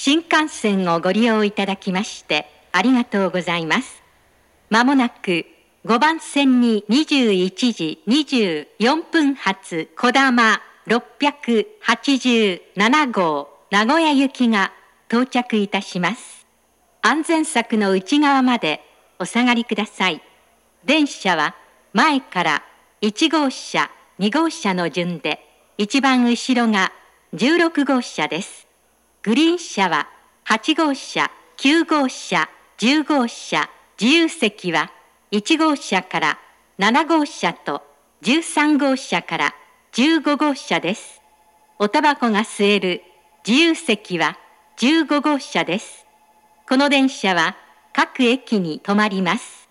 新幹線をご利用いただきましてありがとうございます。まもなく5番線に21時24分発こだま687号名古屋行きが到着いたします。安全柵の内側までお下がりください。電車は前から1号車、2号車の順で、一番後ろが16号車です。グリーン車は8号車、9号車、10号車、自由席は1号車から7号車と13号車から15号車です。おたばこが吸える自由席は15号車です。この電車は各駅に止まります。